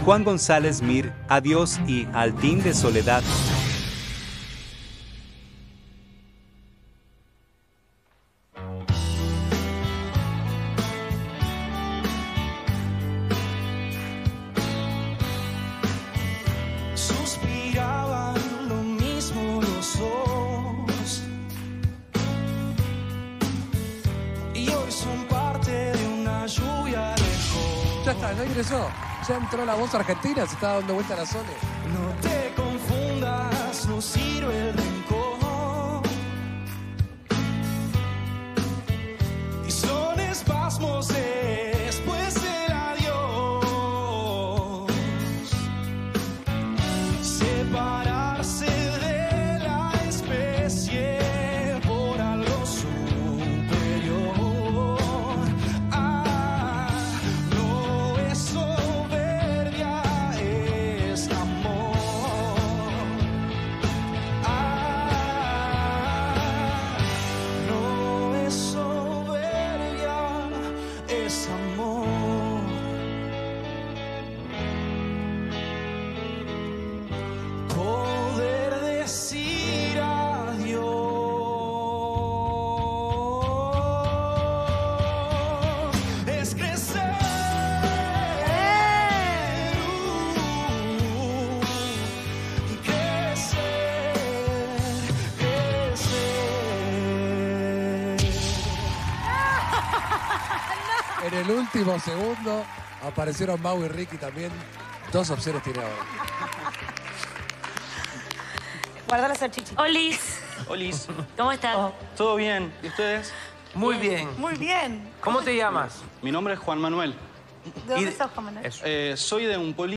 Juan González Mir, Adiós y Al Din de Soledad. Suspiraban lo mismo los dos y hoy son parte de una lluvia lejos. Ya está, ya ingresó. Ya entró la voz argentina, se está dando vuelta a la Sole. No te confundas, no sirve el rencor. Y son espasmos después del adiós. Separarse de la especie por algo superior. Ah, no es soberbia, es amor. Ah, no es soberbia, es amor. Poder decir adiós es crecer y crecer, crecer. En el último segundo aparecieron Mau y Ricky también. 2 opciones tiene ahora. Guarda la salchicha. Olis, Olis, ¿cómo estás? ¿todo bien? ¿Y ustedes? Muy bien. Muy bien. ¿Cómo te llamas? Mi nombre es Juan Manuel. ¿De dónde sos, Juan Manuel? Eso. Soy de un pueblito